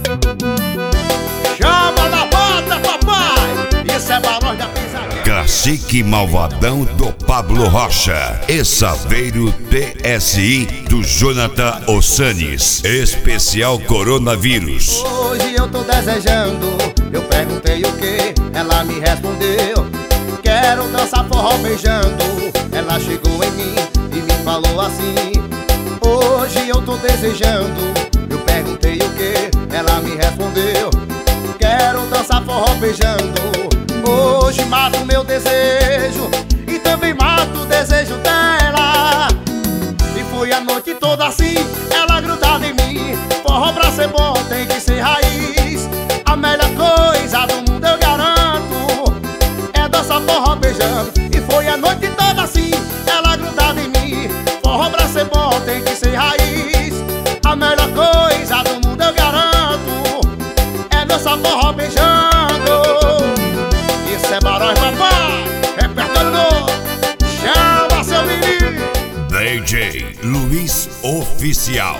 Chama na bota, papai! Isso é barulho da pisadinha. Cacique Malvadão do Pablo Rocha. Essaveiro TSI do Jonathan Ossanes. Especial Coronavírus. Hoje eu tô desejando. Eu perguntei o que, ela me respondeu: quero dançar forró beijando. Ela chegou em mim e me falou assim: hoje eu tô desejando. Eu perguntei o que, ela me respondeu: quero dançar forró beijando. Hoje mato o meu desejo e também mato o desejo dela. E foi a noite toda assim, ela grudada em mim. Forró pra ser bom tem que ser raiz. A melhor coisa do mundo eu garanto é dançar forró beijando. E foi a noite toda assim, ela grudada em mim. Forró pra ser bom tem que ser raiz. A melhor coisa do mundo eu garanto é dançar forró beijando. Isso é barulho, papai! Repertório novo! Chama seu menino! DJ Luiz Oficial.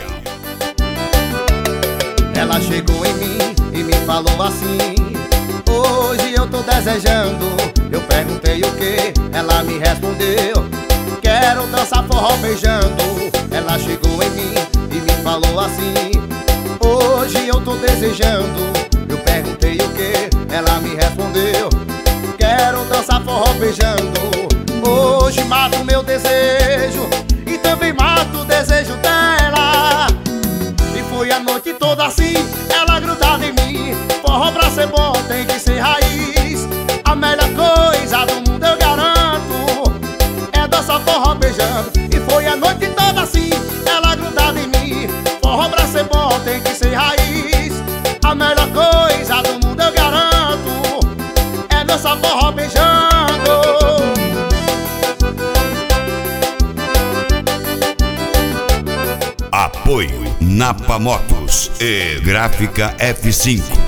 Ela chegou em mim e me falou assim: hoje eu tô desejando. Eu perguntei o que, ela me respondeu: quero dançar forró beijando. Ela chegou em mim e me falou assim: hoje eu tô desejando. Eu perguntei o que, ela me respondeu: quero dançar forró beijando. Hoje mato o meu desejo e também mato o desejo dela. E foi a noite toda assim, ela grudada em mim. Forró pra ser bom tem que ser raiz. A melhor coisa do mundo eu garanto é dançar forró beijando. E foi a noite toda assim, ela grudada em mim. Forró pra ser bom tem que ser raiz. A melhor coisa do mundo eu garanto é dançar forró beijando. Apoio Napa Motos e Gráfica F5.